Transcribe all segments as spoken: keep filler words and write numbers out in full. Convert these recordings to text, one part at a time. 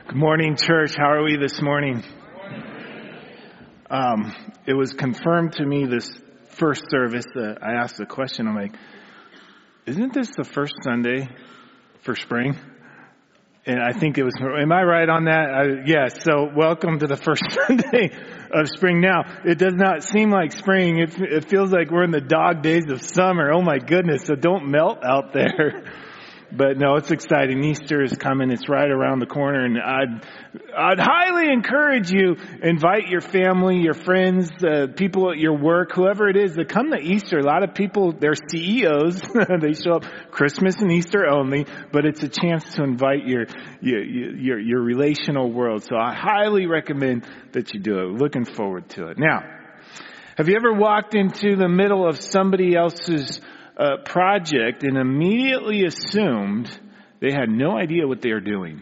Good morning, church. How are we this morning? Um, it was confirmed to me this first service that I asked the question. I'm like, isn't this the first Sunday for spring? And I think it was, am I right on that? I, yes. So welcome to the first Sunday of spring. Now, it does not seem like spring. It, it feels like we're in the dog days of summer. Oh my goodness. So don't melt out there. But no, it's exciting. Easter is coming. It's right around the corner. And I'd, I'd highly encourage you, invite your family, your friends, uh, people at your work, whoever it is, to come to Easter. A lot of people, they're C E Os. They show up Christmas and Easter only, but it's a chance to invite your, your, your, your relational world. So I highly recommend that you do it. Looking forward to it. Now, have you ever walked into the middle of somebody else's Uh, project and immediately assumed they had no idea what they were doing?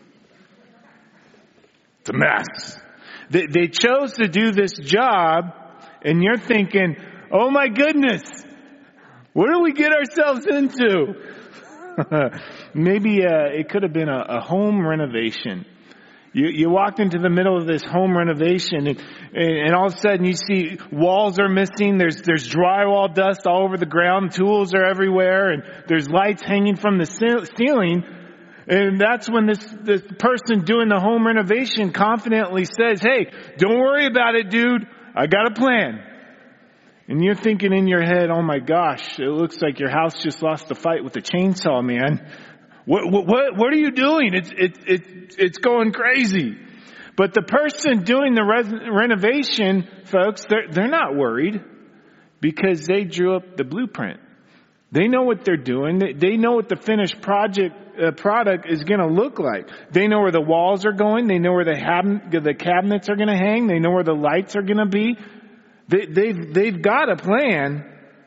It's a mess. They, they chose to do this job, and you're thinking, oh my goodness, what do we get ourselves into? Maybe uh, it could have been a, a home renovation. You, you walked into the middle of this home renovation and, and all of a sudden you see walls are missing. There's, there's drywall dust all over the ground. Tools are everywhere and there's lights hanging from the ceiling. And that's when this, this person doing the home renovation confidently says, hey, don't worry about it, dude. I got a plan. And you're thinking in your head, oh my gosh, it looks like your house just lost a fight with a chainsaw, man. What, what, what are you doing? It's, it's, it's, it's going crazy. But the person doing the res- renovation, folks, they're, they're not worried because they drew up the blueprint. They know what they're doing. They, they know what the finished project, uh, product is going to look like. They know where the walls are going. They know where the, hab- the cabinets are going to hang. They know where the lights are going to be. They, they've, they've got a plan,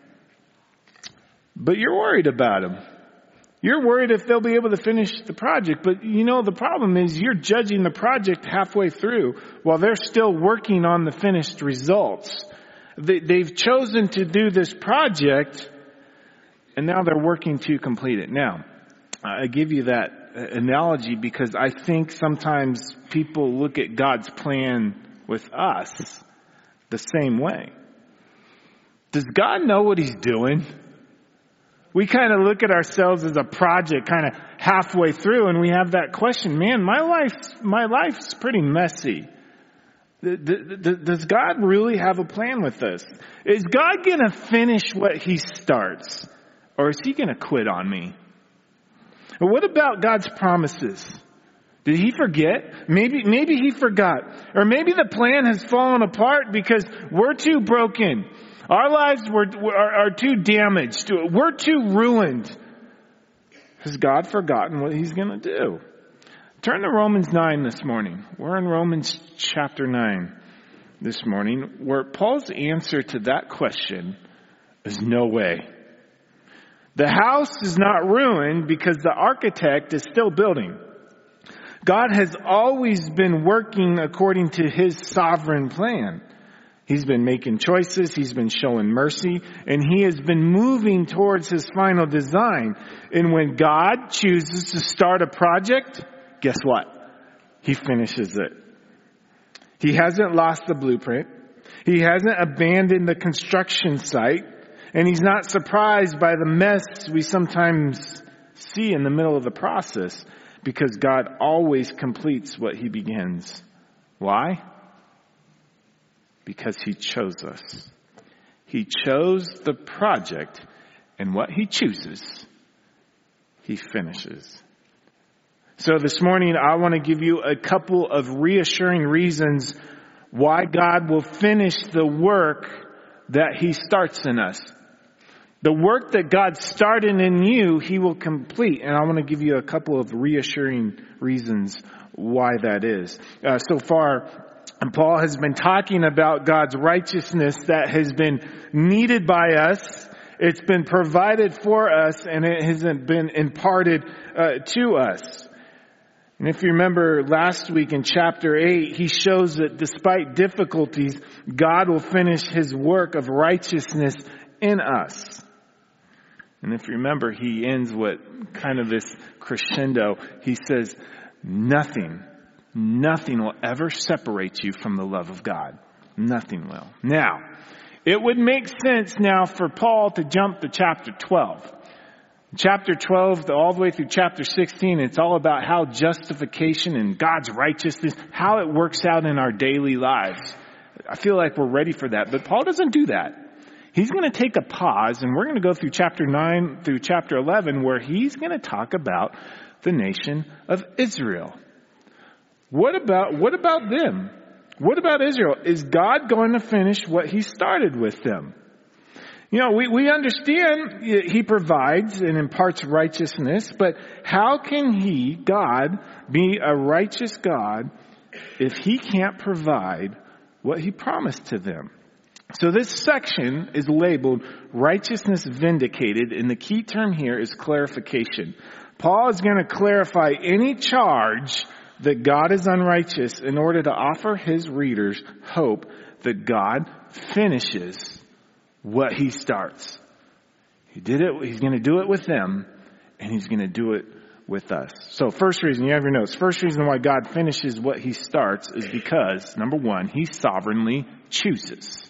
but you're worried about them. You're worried if they'll be able to finish the project, but you know the problem is you're judging the project halfway through while they're still working on the finished results. They, they've chosen to do this project and now they're working to complete it. Now, I give you that analogy because I think sometimes people look at God's plan with us the same way. Does God know what He's doing? We kind of look at ourselves as a project kind of halfway through and we have that question, man, my life's, my life's pretty messy. Does God really have a plan with this? Is God going to finish what He starts or is He going to quit on me? Or what about God's promises? Did He forget? Maybe, maybe He forgot. Or maybe the plan has fallen apart because we're too broken. Our lives were, are, are too damaged. We're too ruined. Has God forgotten what He's going to do? Turn to Romans nine this morning. We're in Romans chapter nine this morning, where Paul's answer to that question is no way. The house is not ruined because the architect is still building. God has always been working according to His sovereign plan. He's been making choices, He's been showing mercy, and He has been moving towards His final design. And when God chooses to start a project, guess what? He finishes it. He hasn't lost the blueprint. He hasn't abandoned the construction site. And He's not surprised by the mess we sometimes see in the middle of the process because God always completes what He begins. Why? Because He chose us. He chose the project, and what He chooses, He finishes. So this morning, I want to give you a couple of reassuring reasons why God will finish the work that He starts in us. The work that God started in you, He will complete. And I want to give you a couple of reassuring reasons why that is. Uh, so far, And Paul has been talking about God's righteousness that has been needed by us. It's been provided for us and it hasn't been imparted uh, to us. And if you remember last week in chapter eight, he shows that despite difficulties, God will finish His work of righteousness in us. And if you remember, he ends with kind of this crescendo. He says, nothing nothing will ever separate you from the love of God. Nothing will. Now, it would make sense now for Paul to jump to chapter twelve. Chapter twelve, all the way through chapter sixteen, it's all about how justification and God's righteousness, how it works out in our daily lives. I feel like we're ready for that. But Paul doesn't do that. He's going to take a pause, and we're going to go through chapter nine through chapter eleven, where he's going to talk about the nation of Israel. What about, what about them? What about Israel? Is God going to finish what he started with them? You know, we, we understand he provides and imparts righteousness, but how can he, God, be a righteous God if he can't provide what he promised to them? So this section is labeled Righteousness Vindicated, and the key term here is clarification. Paul is going to clarify any charge that God is unrighteous in order to offer his readers hope that God finishes what he starts. He did it. He's going to do it with them, and he's going to do it with us. So first reason, you have your notes. First reason why God finishes what he starts is because, number one, he sovereignly chooses.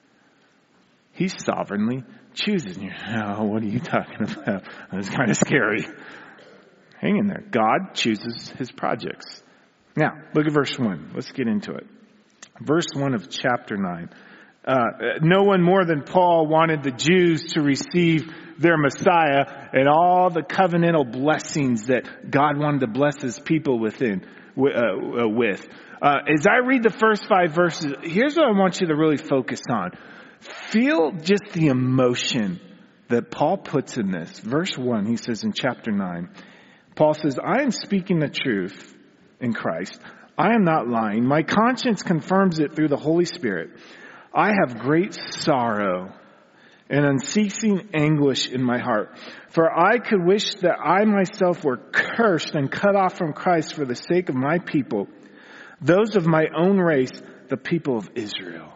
He sovereignly chooses. And you're, oh, what are you talking about? It's kind of scary. Hang in there. God chooses his projects. Now, look at verse one. Let's get into it. Verse one of chapter nine. Uh, no one more than Paul wanted the Jews to receive their Messiah and all the covenantal blessings that God wanted to bless his people within, uh, with. Uh, as I read the first five verses, here's what I want you to really focus on. Feel just the emotion that Paul puts in this. Verse one, he says in chapter nine, Paul says, I am speaking the truth in Christ. I am not lying. My conscience confirms it through the Holy Spirit. I have great sorrow and unceasing anguish in my heart. For I could wish that I myself were cursed and cut off from Christ for the sake of my people, those of my own race, the people of Israel.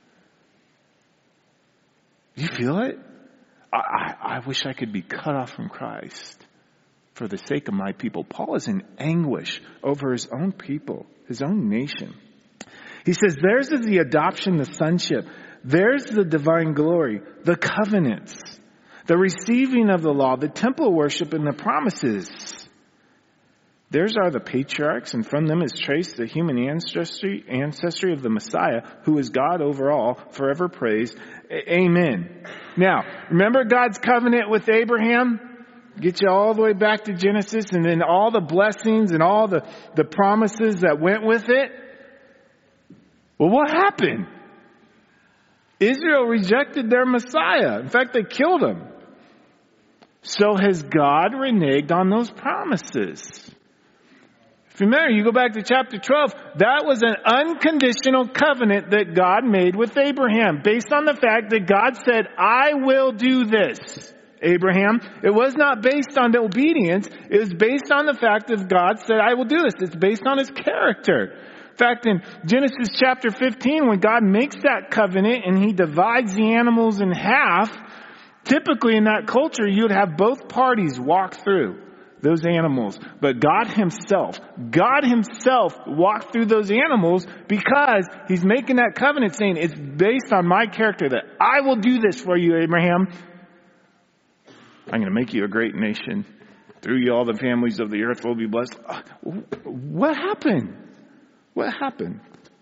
Do you feel it? I, I, I wish I could be cut off from Christ for the sake of my people. Paul is in anguish over his own people, his own nation. He says, theirs is the adoption, the sonship. There's the divine glory, the covenants, the receiving of the law, the temple worship, and the promises. Theirs are the patriarchs, and from them is traced the human ancestry, ancestry of the Messiah, who is God over all, forever praised. A- Amen. Now, remember God's covenant with Abraham? Get you all the way back to Genesis, and then all the blessings and all the, the promises that went with it. Well, what happened? Israel rejected their Messiah. In fact, they killed him. So has God reneged on those promises? If you remember, you go back to chapter twelve, that was an unconditional covenant that God made with Abraham, based on the fact that God said, I will do this, Abraham. It was not based on the obedience. It was based on the fact that God said, I will do this. It's based on his character. In fact, in Genesis chapter fifteen, when God makes that covenant and he divides the animals in half, typically in that culture, you'd have both parties walk through those animals. But God himself, God himself walked through those animals because he's making that covenant saying, it's based on my character that I will do this for you, Abraham. I'm going to make you a great nation. Through you, all the families of the earth will be blessed. What happened? What happened?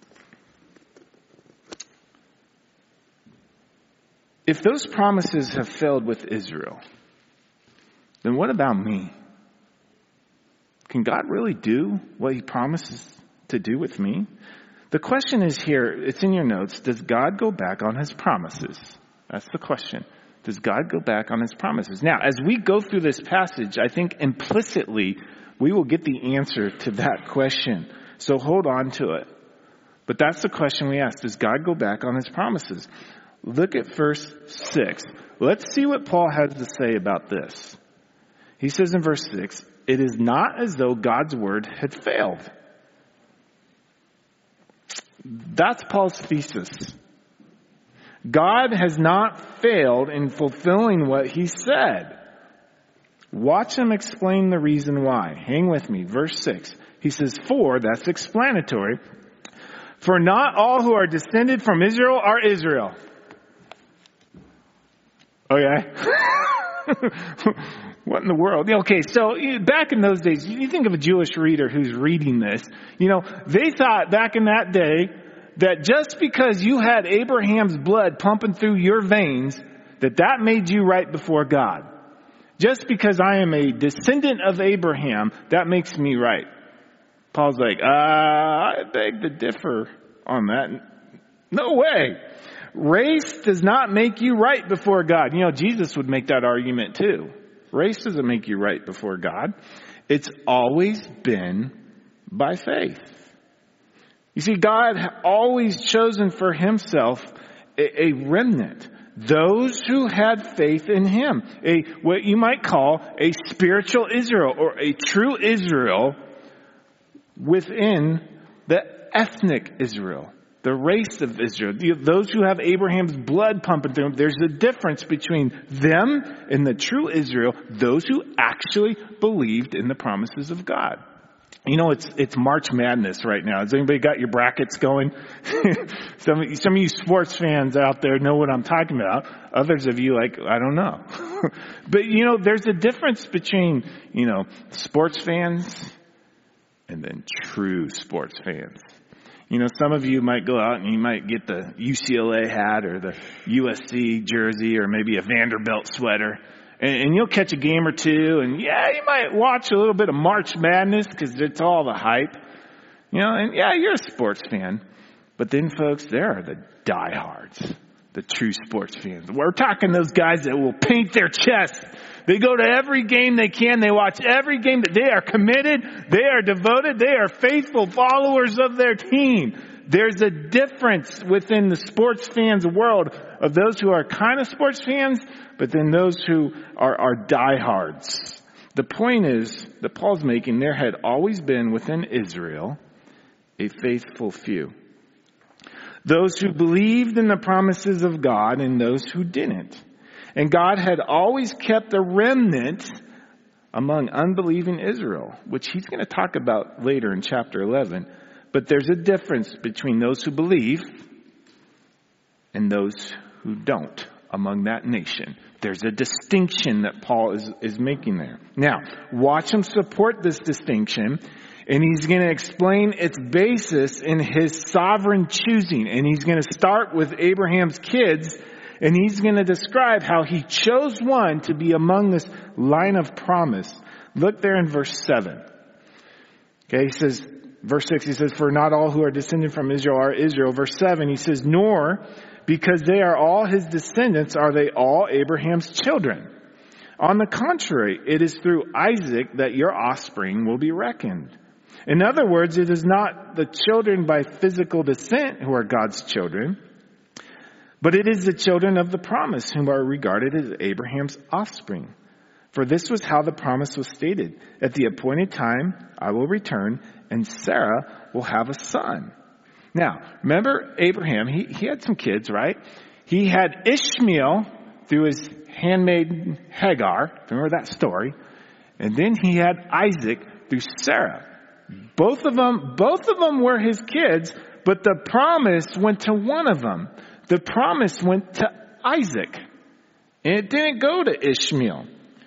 If those promises have failed with Israel, then what about me? Can God really do what he promises to do with me? The question is here, it's in your notes, does God go back on his promises? That's the question. Does God go back on his promises? Now, as we go through this passage, I think implicitly we will get the answer to that question. So hold on to it. But that's the question we ask. Does God go back on his promises? Look at verse six. Let's see what Paul has to say about this. He says in verse six, it is not as though God's word had failed. That's Paul's thesis. God has not failed in fulfilling what he said. Watch him explain the reason why. Hang with me. Verse six. He says, for, that's explanatory. For not all who are descended from Israel are Israel. Okay. What in the world? Okay, so back in those days, you think of a Jewish reader who's reading this. You know, they thought back in that day that just because you had Abraham's blood pumping through your veins, that that made you right before God. Just because I am a descendant of Abraham, that makes me right. Paul's like, uh, I beg to differ on that. No way. Race does not make you right before God. You know, Jesus would make that argument too. Race doesn't make you right before God. It's always been by faith. You see, God always chosen for himself a, a remnant. Those who had faith in him. A, what you might call a spiritual Israel or a true Israel within the ethnic Israel. The race of Israel, those who have Abraham's blood pumping through them, there's a difference between them and the true Israel, those who actually believed in the promises of God. You know, it's it's March Madness right now. Has anybody got your brackets going? some, some of you sports fans out there know what I'm talking about. Others of you, like, I don't know. But, you know, there's a difference between, you know, sports fans and then true sports fans. You know, some of you might go out and you might get the U C L A hat or the U S C jersey or maybe a Vanderbilt sweater. And, and you'll catch a game or two. And, yeah, you might watch a little bit of March Madness because it's all the hype. You know, and, yeah, you're a sports fan. But then, folks, there are the diehards, the true sports fans. We're talking those guys that will paint their chest. They go to every game they can. They watch every game. That they are committed. They are devoted. They are faithful followers of their team. There's a difference within the sports fans world of those who are kind of sports fans, but then those who are, are diehards. The point is that Paul's making, there had always been within Israel a faithful few. Those who believed in the promises of God and those who didn't. And God had always kept a remnant among unbelieving Israel, which he's going to talk about later in chapter eleven. But there's a difference between those who believe and those who don't among that nation. There's a distinction that Paul is, is making there. Now, watch him support this distinction, and he's going to explain its basis in his sovereign choosing. And he's going to start with Abraham's kids, and he's going to describe how he chose one to be among this line of promise. Look there in verse seven. Okay, he says, verse six, he says, for not all who are descended from Israel are Israel. Verse seven, he says, nor because they are all his descendants are they all Abraham's children. On the contrary, it is through Isaac that your offspring will be reckoned. In other words, it is not the children by physical descent who are God's children, but it is the children of the promise whom are regarded as Abraham's offspring. For this was how the promise was stated. At the appointed time, I will return, and Sarah will have a son. Now, remember Abraham, he, he had some kids, right? He had Ishmael through his handmaid Hagar. Remember that story? And then he had Isaac through Sarah. Both of them, both of them were his kids, but the promise went to one of them. The promise went to Isaac. And it didn't go to Ishmael.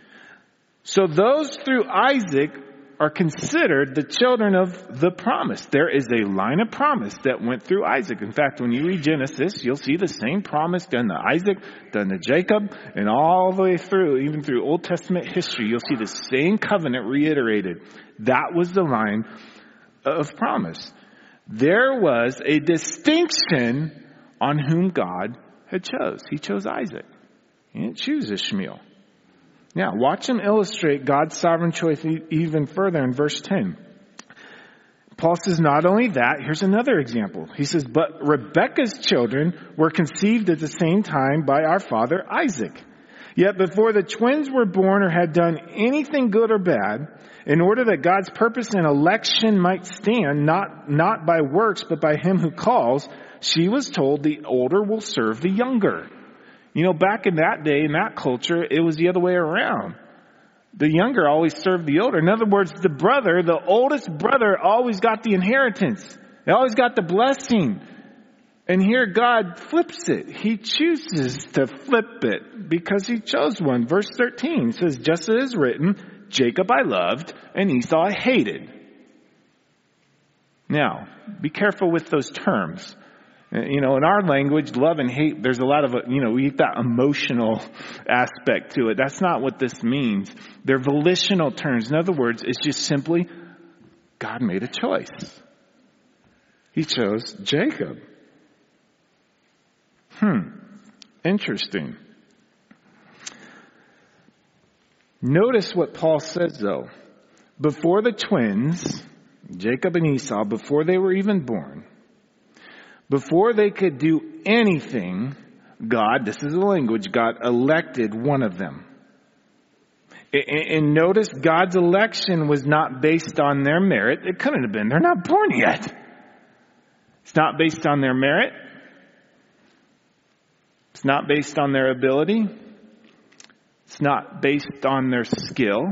So those through Isaac are considered the children of the promise. There is a line of promise that went through Isaac. In fact, when you read Genesis, you'll see the same promise done to Isaac, done to Jacob, and all the way through, even through Old Testament history, you'll see the same covenant reiterated. That was the line of promise. There was a distinction on whom God had chose. He chose Isaac. He didn't choose Ishmael. Now, watch him illustrate God's sovereign choice even further in verse ten. Paul says not only that, here's another example. He says, but Rebekah's children were conceived at the same time by our father Isaac. Yet before the twins were born or had done anything good or bad, in order that God's purpose and election might stand, not, not by works, but by him who calls, she was told the older will serve the younger. You know, back in that day, in that culture, it was the other way around. The younger always served the older. In other words, the brother, the oldest brother, always got the inheritance. They always got the blessing. And here God flips it. He chooses to flip it because he chose one. Verse thirteen says, just as it is written, Jacob I loved and Esau I hated. Now, be careful with those terms. You know, in our language, love and hate, there's a lot of, you know, we get that emotional aspect to it. That's not what this means. They're volitional terms. In other words, it's just simply God made a choice. He chose Jacob. Hmm. Interesting. Notice what Paul says, though. Before the twins, Jacob and Esau, before they were even born, before they could do anything, God, this is the language, God elected one of them. And notice God's election was not based on their merit. It couldn't have been. They're not born yet. It's not based on their merit. It's not based on their ability. It's not based on their skill.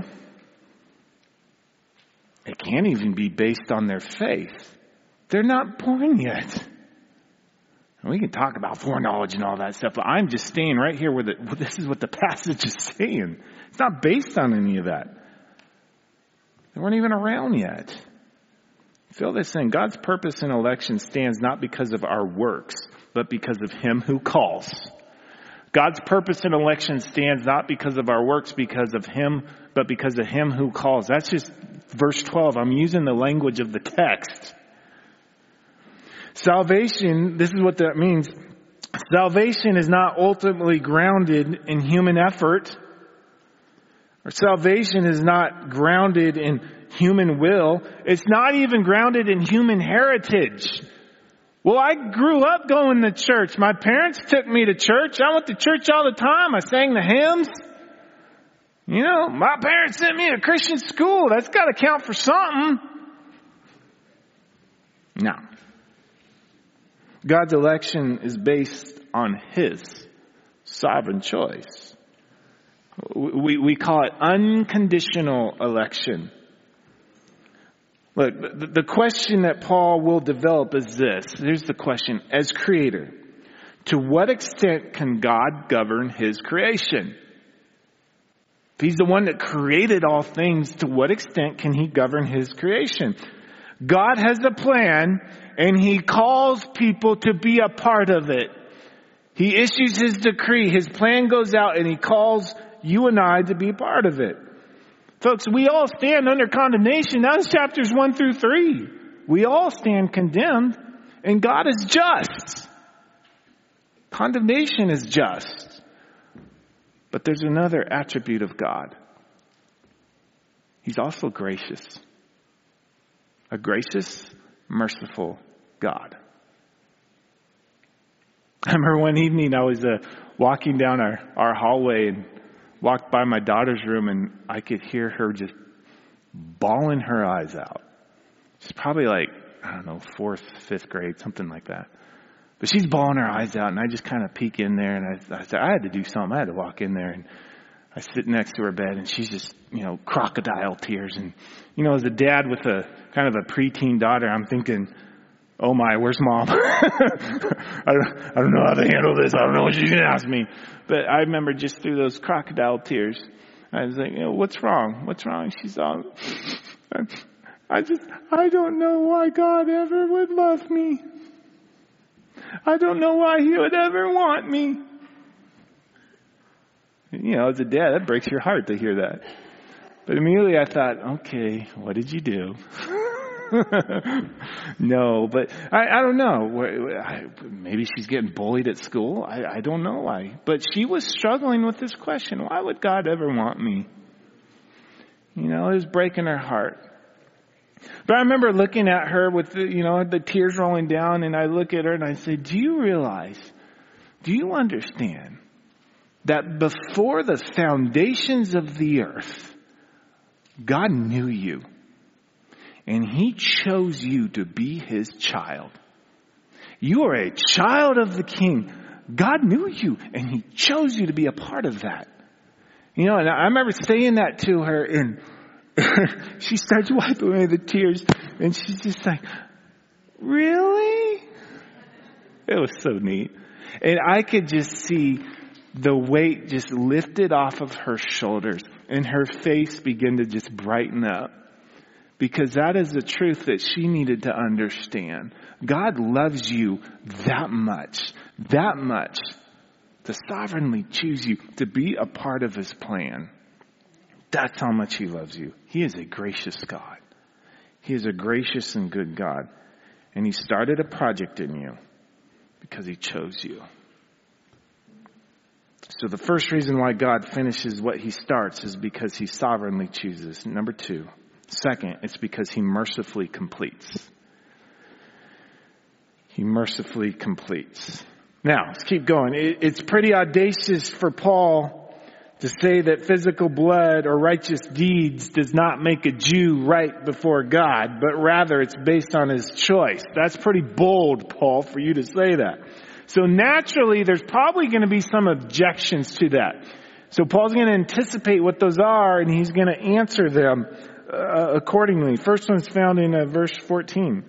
It can't even be based on their faith. They're not born yet. We can talk about foreknowledge and all that stuff, but I'm just staying right here where the, well, this is what the passage is saying. It's not based on any of that. They weren't even around yet. Feel this thing. God's purpose in election stands not because of our works, but because of him who calls. God's purpose in election stands not because of our works, because of him, but because of him who calls. That's just verse twelve. I'm using the language of the text. Salvation, this is what that means. Salvation is not ultimately grounded in human effort. Or salvation is not grounded in human will. It's not even grounded in human heritage. Well, I grew up going to church. My parents took me to church. I went to church all the time. I sang the hymns. You know, my parents sent me to Christian school. That's got to count for something. No. God's election is based on his sovereign choice. We, we call it unconditional election. Look, the, the question that Paul will develop is this. Here's the question. As creator, to what extent can God govern his creation? If he's the one that created all things, to what extent can he govern his creation? God has a plan, and he calls people to be a part of it. He issues his decree. His plan goes out, and he calls you and I to be a part of it. Folks, we all stand under condemnation. That's chapters one through three. We all stand condemned, and God is just. Condemnation is just. But there's another attribute of God. He's also gracious. A gracious, merciful God. I remember one evening I was uh, walking down our, our hallway and walked by my daughter's room, and I could hear her just bawling her eyes out. She's probably like, I don't know, fourth, fifth grade, something like that. But she's bawling her eyes out, and I just kind of peek in there, and I, I said, I had to do something. I had to walk in there, and I sit next to her bed, and she's just, you know, crocodile tears. And, you know, as a dad with a kind of a preteen daughter, I'm thinking, oh my, where's mom? I, don't, I don't know how to handle this. I don't know what she's going to ask me. But I remember just through those crocodile tears, I was like, you know, what's wrong? What's wrong? She's all, I just, I don't know why God ever would love me. I don't know why he would ever want me. You know, as a dad, that breaks your heart to hear that. But immediately I thought, okay, what did you do? No, but I, I don't know. Maybe she's getting bullied at school. I, I don't know why. But she was struggling with this question. Why would God ever want me? You know, it was breaking her heart. But I remember looking at her with, the, you know, the tears rolling down, and I look at her and I say, do you realize, do you understand that before the foundations of the earth, God knew you, and he chose you to be his child? You are a child of the King. God knew you, and he chose you to be a part of that. You know, and I remember saying that to her, and she starts wiping away the tears, and she's just like, really? It was so neat. And I could just see the weight just lifted off of her shoulders, and her face began to just brighten up. Because that is the truth that she needed to understand. God loves you that much, that much, to sovereignly choose you to be a part of his plan. That's how much he loves you. He is a gracious God. He is a gracious and good God. And he started a project in you because he chose you. So the first reason why God finishes what he starts is because he sovereignly chooses. Number two. Second, it's because he mercifully completes. He mercifully completes. Now, let's keep going. It's pretty audacious for Paul to say that physical blood or righteous deeds does not make a Jew right before God, but rather it's based on his choice. That's pretty bold, Paul, for you to say that. So naturally, there's probably going to be some objections to that. So Paul's going to anticipate what those are, and he's going to answer them uh, accordingly. First one's found in uh, verse fourteen.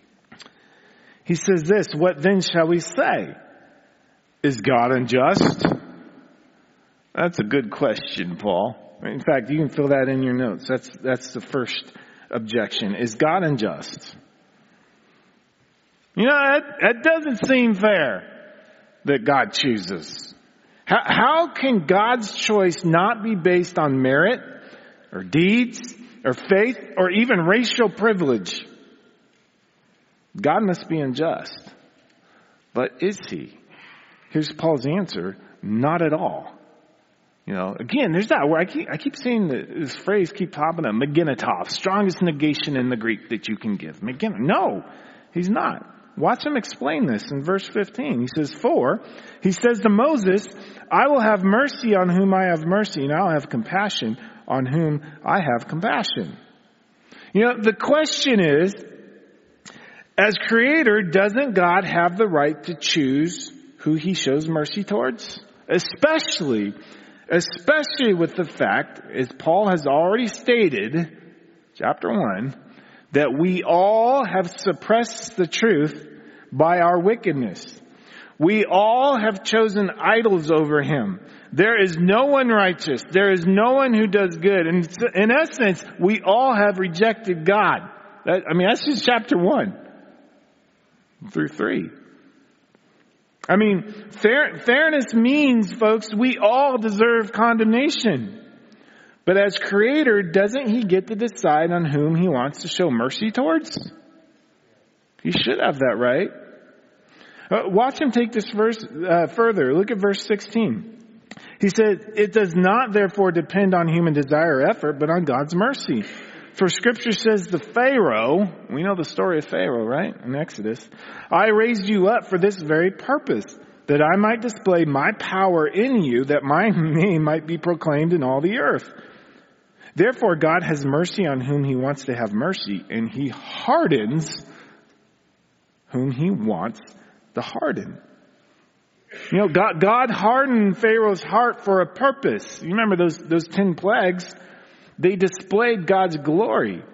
He says this, "What then shall we say? Is God unjust?" That's a good question, Paul. In fact, you can fill that in your notes. That's that's the first objection. Is God unjust? You know, that, that doesn't seem fair that God chooses. How, how can God's choice not be based on merit or deeds or faith or even racial privilege? God must be unjust. But is he? Here's Paul's answer. Not at all. You know, again, there's that where I keep, I keep seeing this phrase keep popping up. Meginatov, strongest negation in the Greek that you can give. Megin, no, he's not. Watch him explain this in verse fifteen. He says, "For," he says to Moses, "I will have mercy on whom I have mercy, and I'll have compassion on whom I have compassion." You know, the question is, as creator, doesn't God have the right to choose who he shows mercy towards? Especially, especially with the fact, as Paul has already stated, chapter one, that we all have suppressed the truth by our wickedness. We all have chosen idols over him. There is no one righteous. There is no one who does good. And in essence, we all have rejected God. That, I mean, that's just chapter one through three. I mean, fair, fairness means, folks, we all deserve condemnation. But as creator, doesn't he get to decide on whom he wants to show mercy towards? He should have that right. Uh, watch him take this verse uh, further. Look at verse sixteen. He said, "It does not therefore depend on human desire or effort, but on God's mercy. For scripture says the Pharaoh," we know the story of Pharaoh, right? In Exodus, "I raised you up for this very purpose, that I might display my power in you, that my name might be proclaimed in all the earth. Therefore, God has mercy on whom he wants to have mercy, and he hardens whom he wants to harden." You know, God, God hardened Pharaoh's heart for a purpose. You remember those, those ten plagues? They displayed God's glory.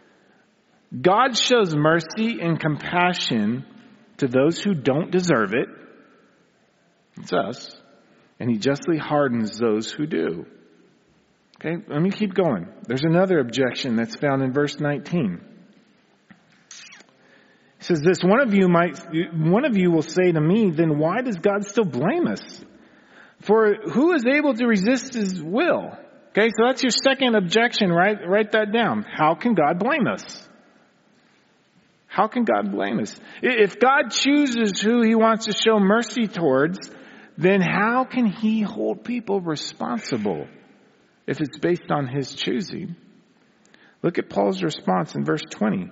God shows mercy and compassion to those who don't deserve it. It's us. And he justly hardens those who do. Okay, let me keep going. There's another objection that's found in verse nineteen. It says this, one of you might, one of you will say to me, "Then why does God still blame us? For who is able to resist his will?" Okay, so that's your second objection, right? Write that down. How can God blame us? How can God blame us? If God chooses who he wants to show mercy towards, then how can he hold people responsible if it's based on his choosing? Look at Paul's response in verse twenty.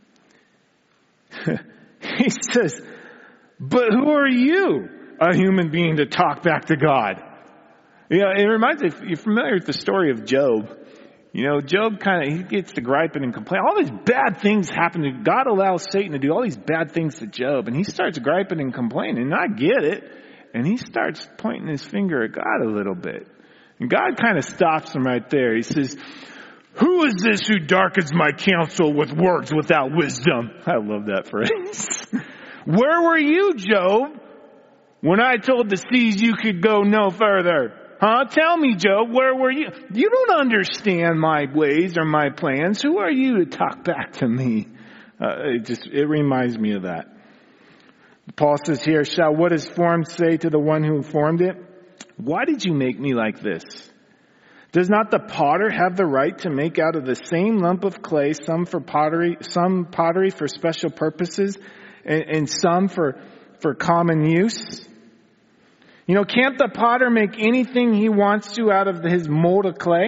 He says, "But who are you, a human being, to talk back to God?" You know, it reminds me, if you're familiar with the story of Job, you know, Job kind of, he gets to griping and complaining. All these bad things happen to, God allows Satan to do all these bad things to Job, and he starts griping and complaining, and I get it. And he starts pointing his finger at God a little bit. And God kind of stops him right there. He says, who is this who darkens my counsel with words without wisdom? I love that phrase. Where were you, Job, when I told the seas you could go no further? Huh? Tell me, Job, where were you? You don't understand my ways or my plans. Who are you to talk back to me? Uh, it just, it reminds me of that. Paul says here, shall what is formed say to the one who formed it? Why did you make me like this? Does not the potter have the right to make out of the same lump of clay some for pottery, some pottery for special purposes, and, and some for, for common use? You know, can't the potter make anything he wants to out of his mold of clay?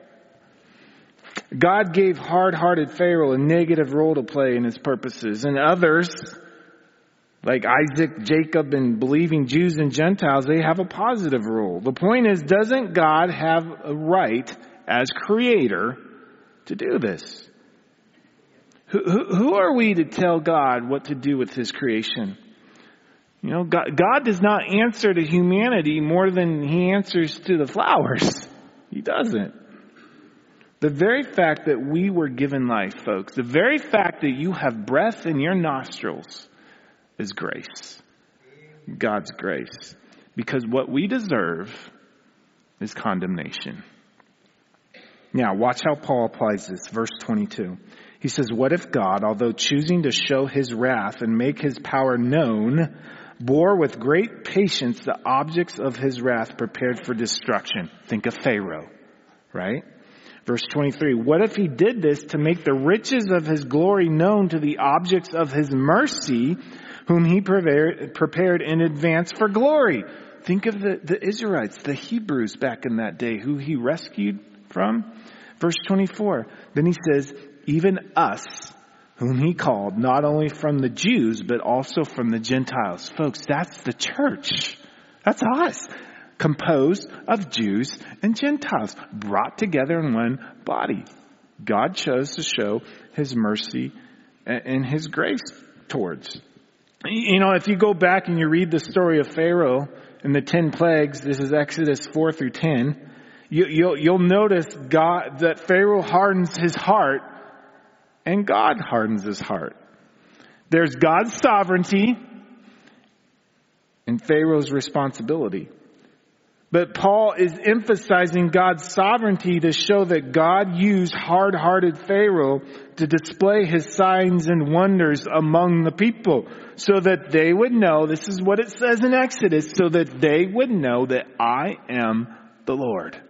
God gave hard-hearted Pharaoh a negative role to play in his purposes, and others, like Isaac, Jacob, and believing Jews and Gentiles, they have a positive role. The point is, doesn't God have a right as creator to do this? Who, who, who are we to tell God what to do with his creation? You know, God, God does not answer to humanity more than he answers to the flowers. He doesn't. The very fact that we were given life, folks, the very fact that you have breath in your nostrils is grace. God's grace. Because what we deserve is condemnation. Now, watch how Paul applies this. Verse twenty-two. He says, what if God, although choosing to show his wrath and make his power known, bore with great patience the objects of his wrath prepared for destruction? Think of Pharaoh, right? Verse twenty-three, what if he did this to make the riches of his glory known to the objects of his mercy, whom he prepared, prepared in advance for glory? Think of the, the Israelites, the Hebrews back in that day, who he rescued from. Verse twenty-four, then he says, even us, whom he called not only from the Jews, but also from the Gentiles. Folks, that's the church. That's us. Composed of Jews and Gentiles, brought together in one body. God chose to show his mercy and his grace towards. You know, if you go back and you read the story of Pharaoh and the ten plagues, this is Exodus four through ten, you, you'll, you'll notice God, that Pharaoh hardens his heart and God hardens his heart. There's God's sovereignty and Pharaoh's responsibility. But Paul is emphasizing God's sovereignty to show that God used hard-hearted Pharaoh to display his signs and wonders among the people so that they would know, this is what it says in Exodus, so that they would know that I am the Lord.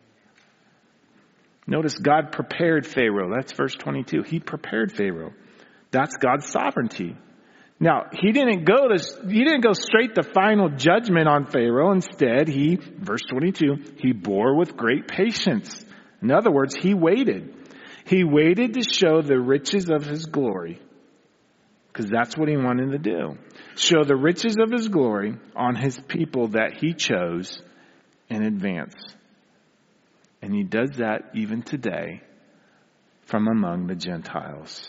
Notice God prepared Pharaoh. That's verse twenty-two. He prepared Pharaoh. That's God's sovereignty. Now, he didn't go to, he didn't go straight to final judgment on Pharaoh. Instead, he, verse twenty-two, he bore with great patience. In other words, he waited. He waited to show the riches of his glory. Because that's what he wanted to do. Show the riches of his glory on his people that he chose in advance. And he does that even today from among the Gentiles.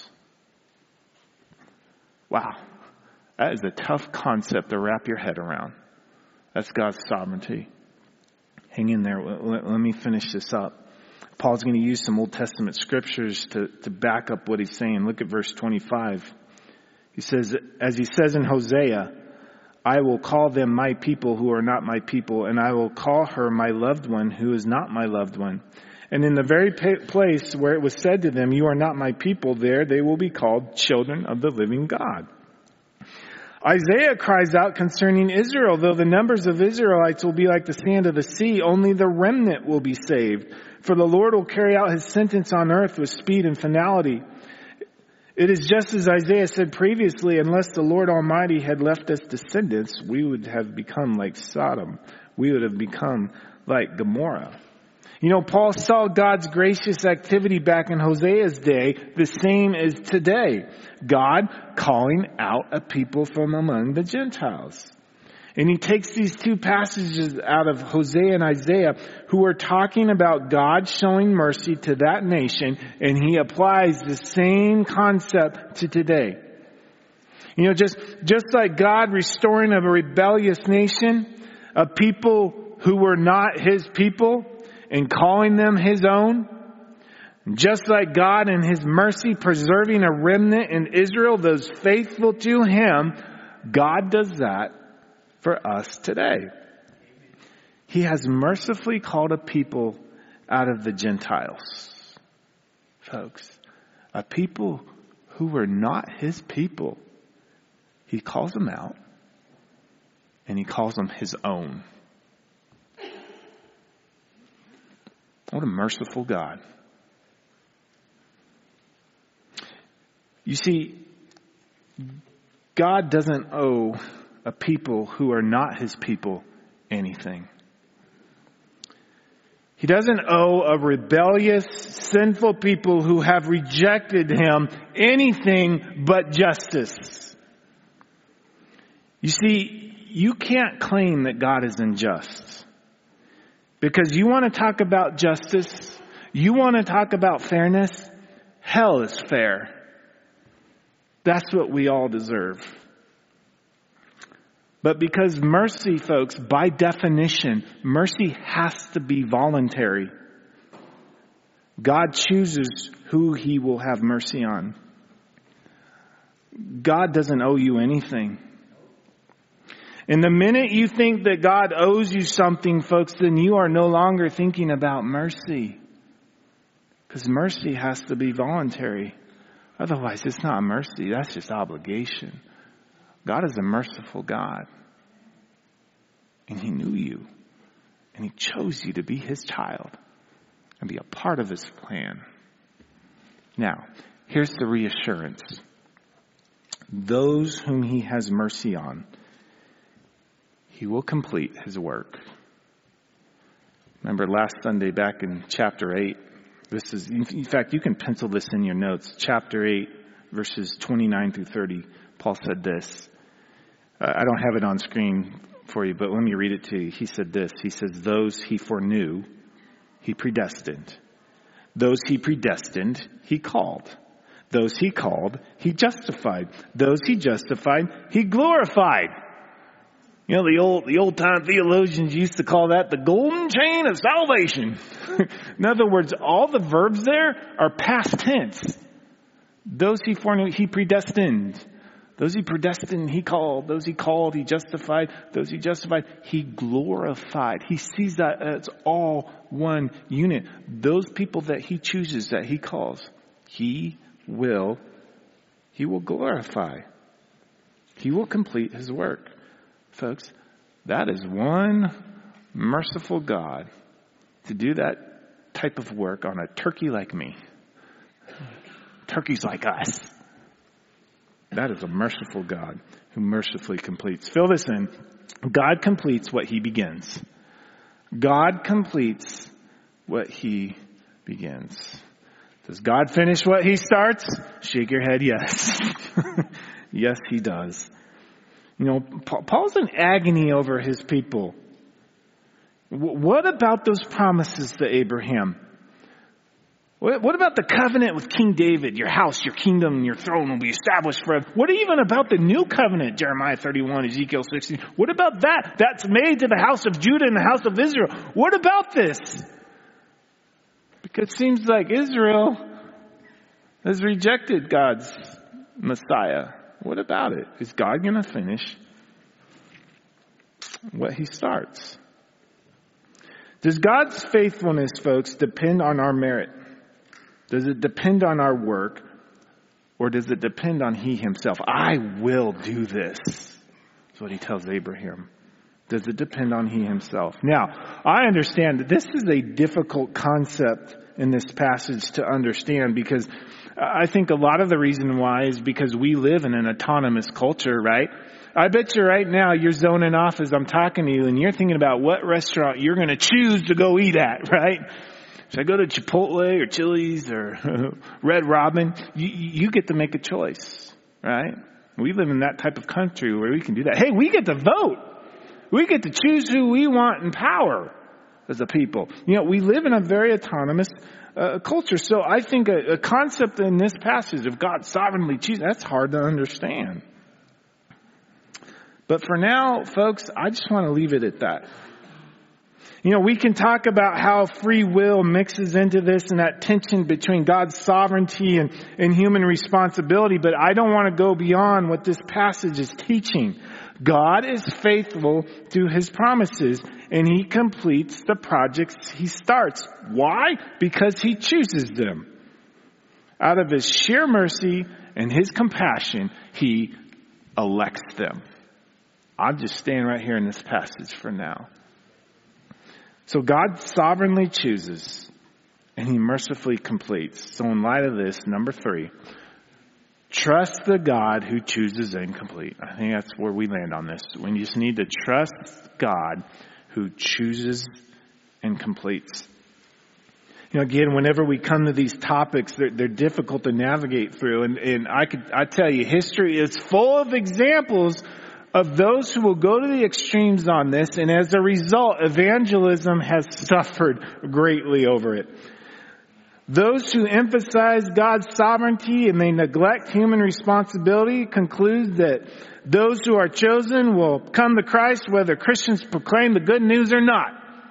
Wow. That is a tough concept to wrap your head around. That's God's sovereignty. Hang in there. Let, let me finish this up. Paul's going to use some Old Testament scriptures to, to back up what he's saying. Look at verse twenty-five. He says, as he says in Hosea, I will call them my people who are not my people, and I will call her my loved one who is not my loved one. And in the very place where it was said to them, you are not my people, there they will be called children of the living God. Isaiah cries out concerning Israel, though the numbers of Israelites will be like the sand of the sea, only the remnant will be saved. For the Lord will carry out his sentence on earth with speed and finality. It is just as Isaiah said previously, unless the Lord Almighty had left us descendants, we would have become like Sodom. We would have become like Gomorrah. You know, Paul saw God's gracious activity back in Hosea's day, the same as today. God calling out a people from among the Gentiles. And he takes these two passages out of Hosea and Isaiah who are talking about God showing mercy to that nation, and he applies the same concept to today. You know, just, just like God restoring a rebellious nation, a people who were not his people, and calling them his own. Just like God in his mercy preserving a remnant in Israel, those faithful to him, God does that for us today. He has mercifully called a people out of the Gentiles. Folks, a people who were not his people. He calls them out and he calls them his own. What a merciful God. You see, God doesn't owe a people who are not his people anything. He doesn't owe a rebellious, sinful people who have rejected him anything but justice. You see, you can't claim that God is unjust. Because you want to talk about justice, you want to talk about fairness, hell is fair. That's what we all deserve. But because mercy, folks, by definition, mercy has to be voluntary. God chooses who he will have mercy on. God doesn't owe you anything. And the minute you think that God owes you something, folks, then you are no longer thinking about mercy. Because mercy has to be voluntary. Otherwise, it's not mercy. That's just obligation. God is a merciful God. And he knew you. And he chose you to be his child and be a part of his plan. Now, here's the reassurance. Those whom he has mercy on, he will complete his work. Remember last Sunday back in chapter eight, this is, in fact, you can pencil this in your notes. Chapter eight, verses twenty-nine through thirty, Paul said this. Uh, I don't have it on screen for you, but let me read it to you. He said this. He says, those he foreknew, he predestined. Those he predestined, he called. Those he called, he justified. Those he justified, he glorified. You know, the old, the old time theologians used to call that the golden chain of salvation. In other words, all the verbs there are past tense. Those he foreknew, he predestined. Those he predestined, he called. Those he called, he justified. Those he justified, he glorified. He sees that as all one unit. Those people that he chooses, that he calls, he will, he will glorify. He will complete his work. Folks, that is one merciful God to do that type of work on a turkey like me. Turkeys like us. That is a merciful God who mercifully completes. Fill this in. God completes what he begins. God completes what he begins. Does God finish what he starts? Shake your head, yes. Yes, he does. You know, Paul's in agony over his people. What about those promises to Abraham? What about the covenant with King David? Your house, your kingdom, and your throne will be established forever. What even about the new covenant? Jeremiah thirty-one, Ezekiel sixteen. What about that? That's made to the house of Judah and the house of Israel. What about this? Because it seems like Israel has rejected God's Messiah. What about it? Is God going to finish what he starts? Does God's faithfulness, folks, depend on our merit? Does it depend on our work? Or does it depend on he himself? I will do this. That's what he tells Abraham. Does it depend on he himself? Now, I understand that this is a difficult concept in this passage to understand, because I think a lot of the reason why is because we live in an autonomous culture, right? I bet you right now you're zoning off as I'm talking to you and you're thinking about what restaurant you're going to choose to go eat at, right? Should I go to Chipotle or Chili's or Red Robin? You, you get to make a choice, right? We live in that type of country where we can do that. Hey, we get to vote. We get to choose who we want in power as a people. You know, we live in a very autonomous uh, culture. So I think a, a concept in this passage of God sovereignly choosing, that's hard to understand. But for now, folks, I just want to leave it at that. You know, we can talk about how free will mixes into this and that tension between God's sovereignty and, and human responsibility, but I don't want to go beyond what this passage is teaching. God is faithful to his promises, and he completes the projects he starts. Why? Because he chooses them. Out of his sheer mercy and his compassion, he elects them. I'm just staying right here in this passage for now. So God sovereignly chooses, and he mercifully completes. So in light of this, number three, trust the God who chooses and completes. I think that's where we land on this. We just need to trust God who chooses and completes. You know, again, whenever we come to these topics, they're, they're difficult to navigate through. And, and I could, I tell you, history is full of examples of those who will go to the extremes on this, and as a result, evangelism has suffered greatly over it. Those who emphasize God's sovereignty and they neglect human responsibility conclude that those who are chosen will come to Christ whether Christians proclaim the good news or not.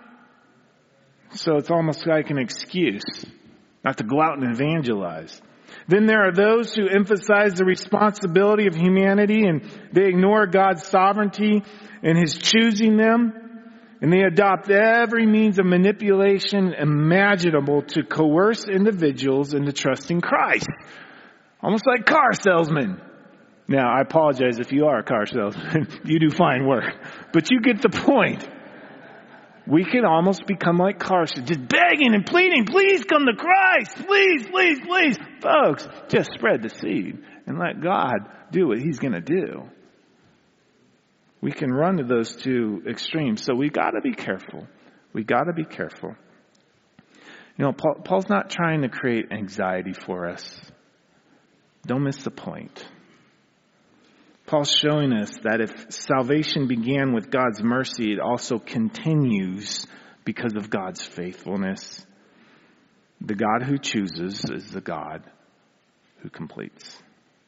So it's almost like an excuse not to go out and evangelize. Then there are those who emphasize the responsibility of humanity and they ignore God's sovereignty and his choosing them. And they adopt every means of manipulation imaginable to coerce individuals into trusting Christ. Almost like car salesmen. Now, I apologize if you are a car salesman. You do fine work. But you get the point. We can almost become like car salesmen, just begging and pleading, please come to Christ. Please, please, please. Folks, just spread the seed and let God do what he's going to do. We can run to those two extremes. So we got to be careful. We got to be careful. You know, Paul, Paul's not trying to create anxiety for us. Don't miss the point. Paul's showing us that if salvation began with God's mercy, it also continues because of God's faithfulness. The God who chooses is the God who completes.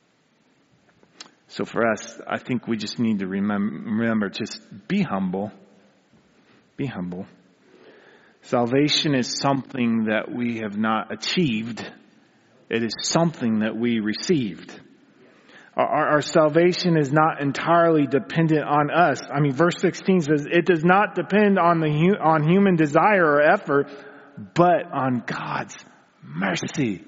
So for us, I think we just need to remember, remember, just be humble. Be humble. Salvation is something that we have not achieved. It is something that we received. Our, our salvation is not entirely dependent on us. I mean, verse sixteen says, it does not depend on the on human desire or effort, but on God's mercy.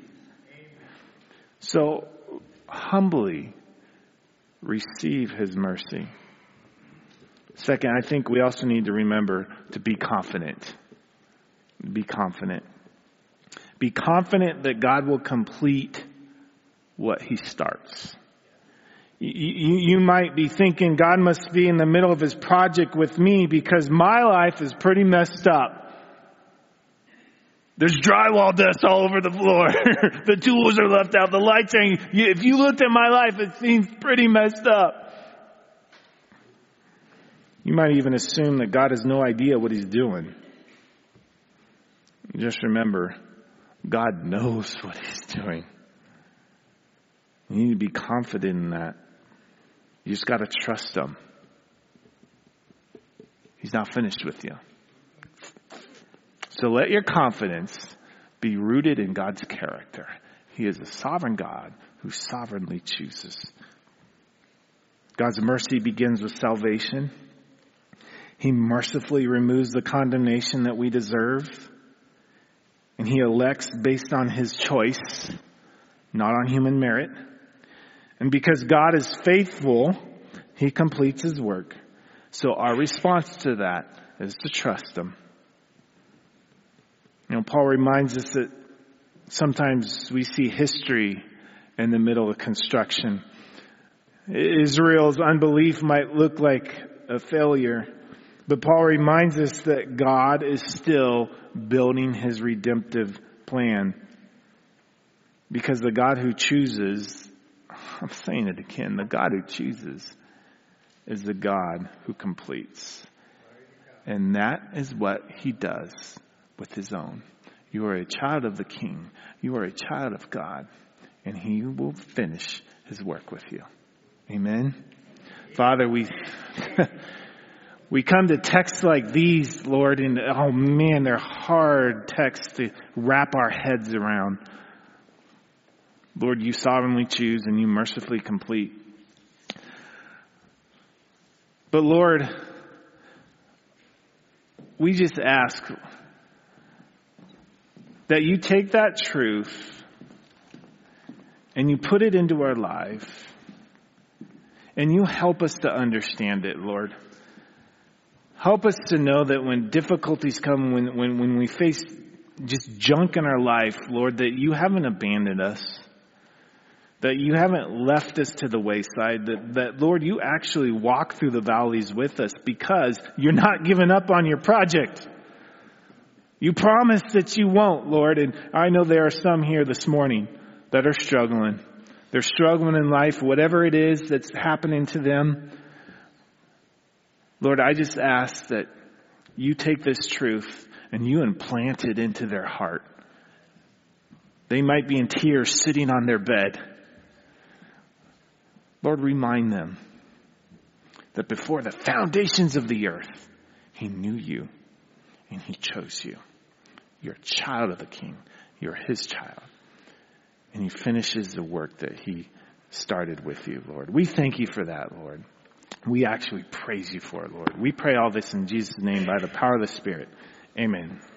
So humbly receive his mercy. Second, I think we also need to remember to be confident. Be confident. Be confident that God will complete what he starts. You, you, you might be thinking God must be in the middle of his project with me because my life is pretty messed up. There's drywall dust all over the floor. The tools are left out. The lights hanging. If you looked at my life, it seems pretty messed up. You might even assume that God has no idea what he's doing. Just remember, God knows what he's doing. You need to be confident in that. You just got to trust him. He's not finished with you. So let your confidence be rooted in God's character. He is a sovereign God who sovereignly chooses. God's mercy begins with salvation. He mercifully removes the condemnation that we deserve. And he elects based on his choice, not on human merit. And because God is faithful, he completes his work. So our response to that is to trust him. You know, Paul reminds us that sometimes we see history in the middle of construction. Israel's unbelief might look like a failure, but Paul reminds us that God is still building his redemptive plan. Because the God who chooses, I'm saying it again, the God who chooses is the God who completes. And that is what he does with his own. You are a child of the King. You are a child of God. And he will finish his work with you. Amen. Father, we We come to texts like these, Lord, and oh man, they're hard texts to wrap our heads around. Lord, you sovereignly choose and you mercifully complete. But Lord, we just ask that you take that truth and you put it into our life and you help us to understand it, Lord. Help us to know that when difficulties come, when, when, when we face just junk in our life, Lord, that you haven't abandoned us, that you haven't left us to the wayside, that, that, Lord, you actually walk through the valleys with us because you're not giving up on your project. You promised that you won't, Lord, and I know there are some here this morning that are struggling. They're struggling in life, whatever it is that's happening to them. Lord, I just ask that you take this truth and you implant it into their heart. They might be in tears sitting on their bed. Lord, remind them that before the foundations of the earth, he knew you and he chose you. You're a child of the King. You're his child. And he finishes the work that he started with you, Lord. We thank you for that, Lord. We actually praise you for it, Lord. We pray all this in Jesus' name by the power of the Spirit. Amen.